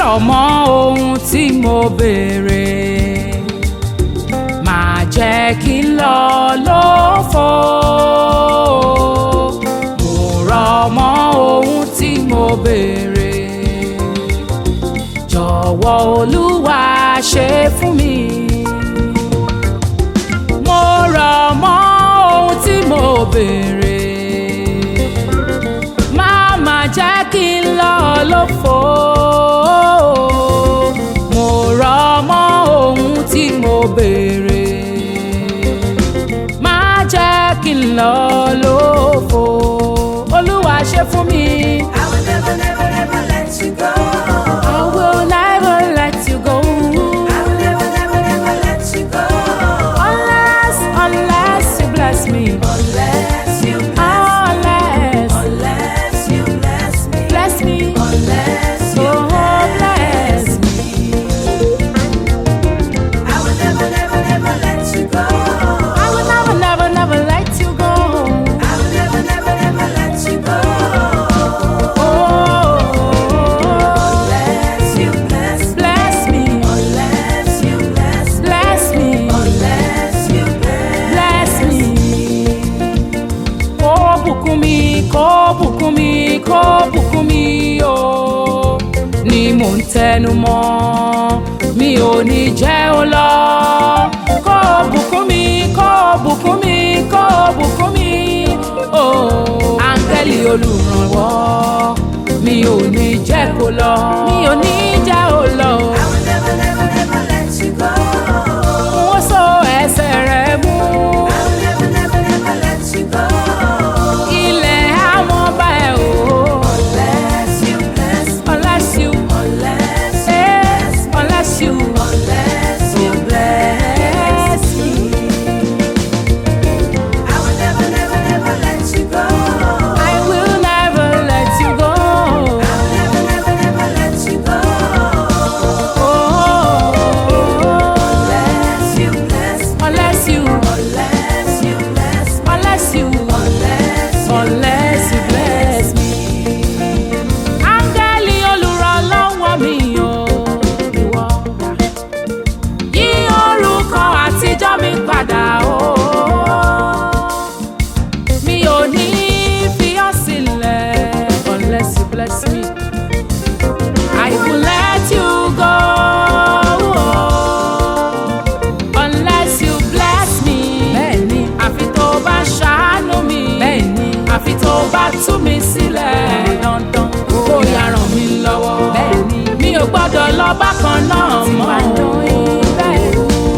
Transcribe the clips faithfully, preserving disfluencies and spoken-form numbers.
rọ̀ mọ́ ohun tí mo béèrè, má jẹ́ kí n lọ lófo. Mo rọ̀ mọ́ ohun tí mo béèrè, jọ̀wọ́ Olúwa ṣe fún mi. Mo rọ̀ mọ́ ohun tí mo béèrè, má má jẹ́ kí n lọ lófo. Mo rọ̀ mọ́ ohun tí mo béèrè, má jẹ́ kí n lọ lófo. Olúwa ṣe fún mi. I will never, never, never let you go. I will never let you go. I will never, never, never let you go. Unless, unless you bless me. Unless you Unless, unless you bless me. bless me. Unless you Oh, bless me. I will never, never, never let you go. I will never, never, never let you go. I will never, never, never let you go. Oh, Unless you bless me. bless me. Unless you bless me. Bless me. Unless you Bless me. Kó bùkún mi, kó bùkún mi, kó bùkún mi o. Ni mò ń tẹnu mọ́, mi ò ní jẹ́ ó lọ. Kó bùkún mi, kó bùkún mi, kó bùkún mi o. Áńgẹ́lì olùrànwọ́, mi ò ní jẹ́ kó lọ. Mi ò ní jẹ́ ó lọ. I will never, never, never let you go. Wọ́n so ẹsẹ̀ rẹ̀ mú. I will never, never, never let you go. Ilẹ̀ àmọ́ bá ẹ o. Unless you bless me. Unless you, Unless you eh, unless you, Unless you bless me. I will never, never, never let you go. I will never let you go. I will never, never, never let you go. Oh, Unless you bless me. unless you, Unless you bless me. unless you, Unless you unless you bless me. Áńgẹ́lì olùrànlọ́wọ́ mi o, ìwọ yí orúkọ àtijọ́ mi padà o. Mi ò ní fi ọ́ sílẹ̀ unless you bless me. I will let you go unless you bless me. Bẹ́ẹ̀ni, àfi tó bá ṣàánú mi. Bẹ́ẹ̀ni, àfi tó bá tú mi sílẹ̀. Dandan kó yá ràn mí lọ́wọ́. Bẹ́ẹ̀ni, mi ò gbọ́dọ̀ lọ bákan náà mọ́. Bẹ́ẹ̀ni.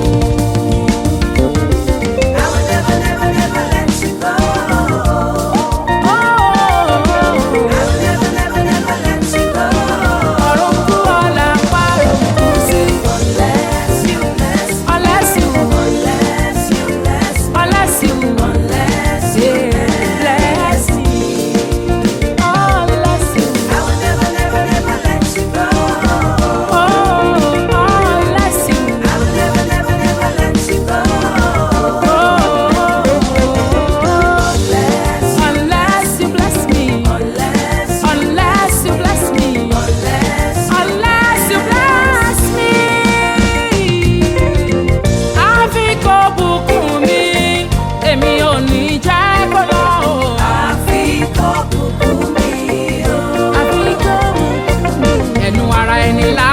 I will never, never, never let you go. Oh, I will never, never, never let you go. ọ̀run kú ọ̀la pààrọ̀ kù sí. Unless you bless me. Unless you, Unless you bless me. unless you, Unless you yeah, bless me. Unless you, I will never, never, never let you go. oh, unless you, I will never, never, never let you go. oh, Unless, unless you bless me. unless, Unless you bless me. unless, Unless you bless me. Àfi kó bùkún mi, èmi ò ní jẹ́ kó lọ o. àfi kó bùkún mi o. Àfi kó bùkún mi. Ẹnu ara ẹni lá